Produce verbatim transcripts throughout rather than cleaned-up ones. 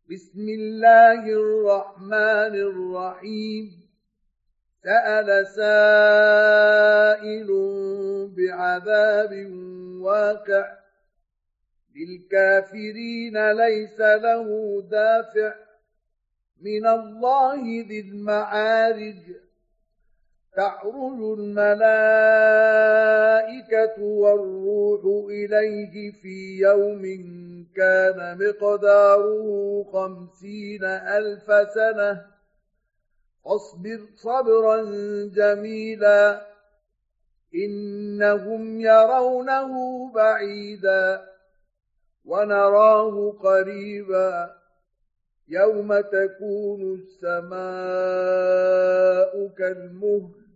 بسم الله الرحمن الرحيم سأل سائل بعذاب واقع للكافرين ليس له دافع من الله ذي المعارج تعرج الملائكة والروح إليه في يوم كان مقداره خمسين ألف سنة فاصبر صبرا جميلا إنهم يرونه بعيدا ونراه قريبا يوم تكون السماء كالمهل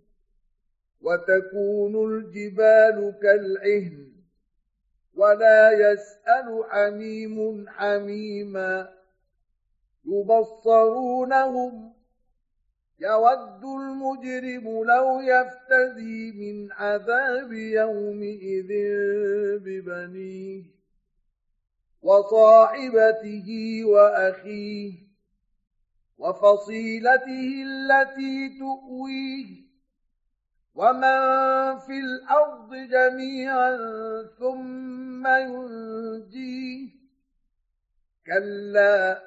وتكون الجبال كالعهن ولا يسأل حميم حميما يبصرونهم يود المجرم لو يفتدي من عذاب يومئذ ببنيه وصاحبته وأخيه وفصيلته التي تؤويه ومن في الأرض جميعا ثم ينجيه كلا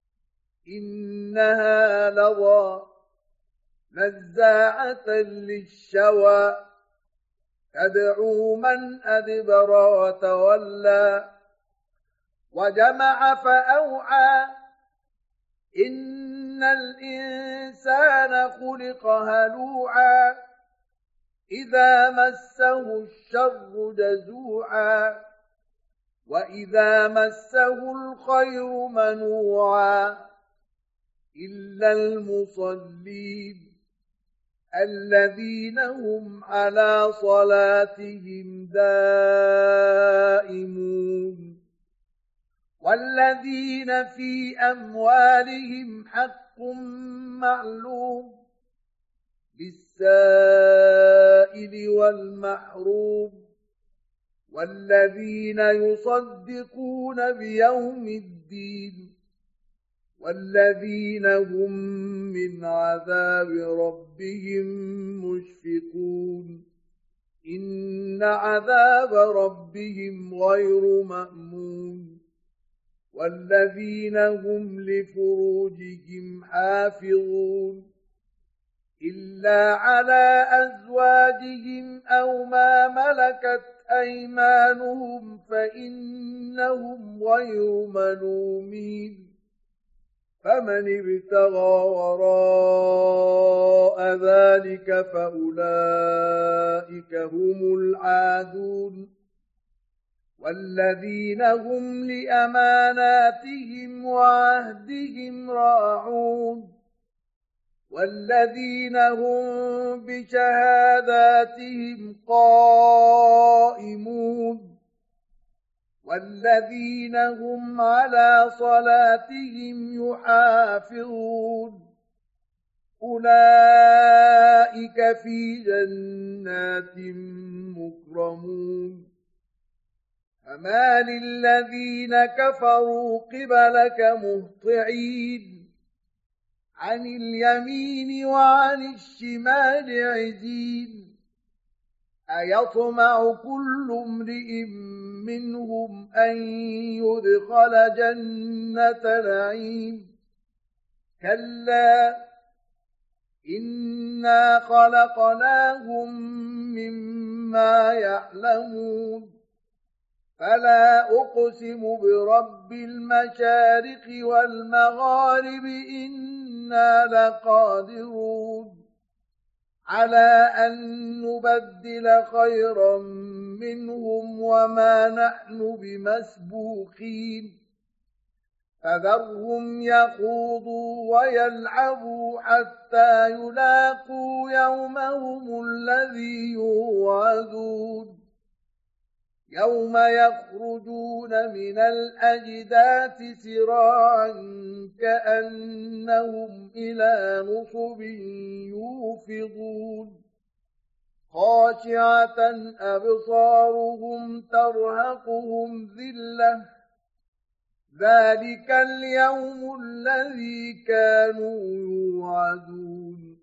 إنها لظى نزاعة للشوى تدعو من أدبر وتولى وجمع فأوعى إن الإنسان خلق هلوعا إذا مسه الشر جزوعا وإذا مسه الخير منوعا إلا المصلين الذين هم على صلاتهم دائمون والذين في أموالهم حق معلوم للسائل والمحروم والذين يصدقون بيوم الدين والذين هم من عذاب ربهم مشفقون إن عذاب ربهم غير مأمون والذين هم لفروجهم حافظون إلا على أزواجهم أو ما ملكت أيمانهم فإنهم غير ملومين فمن ابتغى وراء ذلك فأولئك هم العادون والذين هم لأماناتهم وعهدهم راعون والذين هم بشهاداتهم قائمون والذين هم على صلاتهم يحافظون أولئك في جنات مكرمون فما للذين كفروا قبلك مهطعين عن اليمين وعن الشمال عزين أيطمع كل امرئ منهم أن يدخل جنة نعيم كلا إنا خلقناهم مما يعلمون فلا أقسم برب المشارق والمغارب إنا لقادرون على أن نبدل خيرا منهم وما نحن بمسبوقين فذرهم يخوضوا ويلعبوا حتى يلاقوا يومهم الذي يوعدون يوم يخرجون من الأجداث سراعا كأنهم إلى نصب يوفضون خاشعة أبصارهم ترهقهم ذلة ذلك اليوم الذي كانوا يوعدون